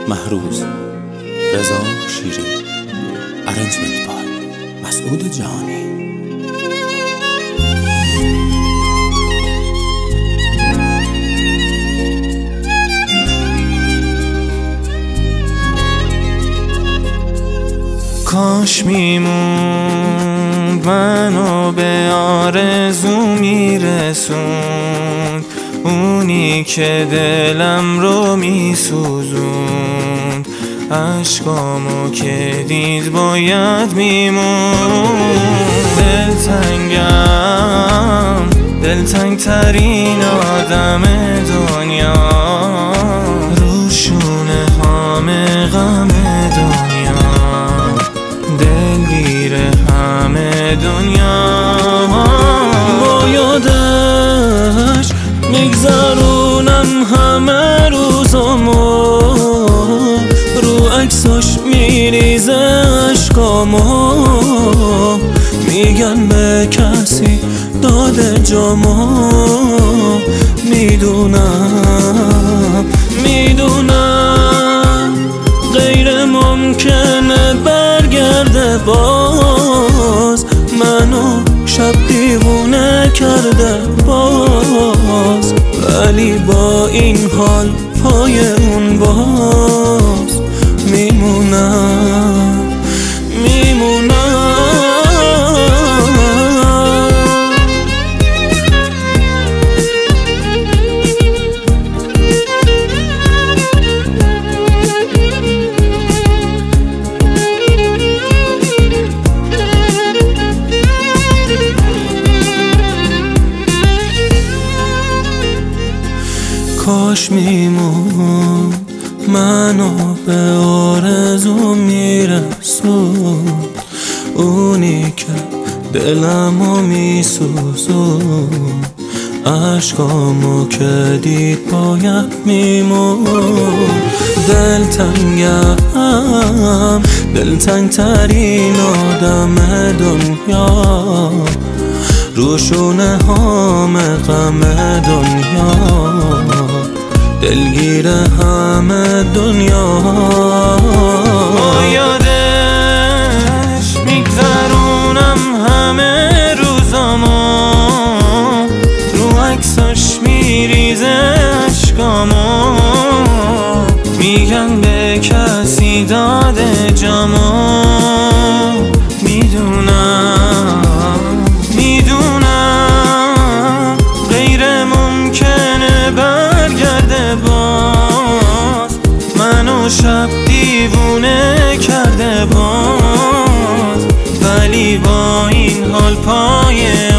محروز، رضا شیری، ارنجمنت بای مسعود جهانی. کاش میموند منو به آرزو میرسوند، اونی که دلم رو میسوزوند. عشقامو که دید باید میموند. دلتنگ ترین آدم دنیا، روشونه همه غم دنیا، دلگیر همه دنیا. با یادش میگذرونم همه روزامو، رو عکساش میریزه عشقامو. میگن به کسی داده جامو، میدونم غیر ممکنه برگرده باز، منو شب دیوونه کرده باز. ولی با این حال پای اون باز میمونم. کاش میموند منو به آرزو میرسوند، اونی که دلمو میسوزوند. عشقامو که دید باید میموند. دلتنگ ترین آدم دنیا، روشونه همه غم دنیا، دلگیر همه دنیا. با یادش میگذرونم همه روزامو، رو عکساش میریزه عشقامو. میگن به کسی داده جامو، میدونم غیر ممکنه برگرده باز، منو شب دیوونه کرده باز. ولی با این حال پای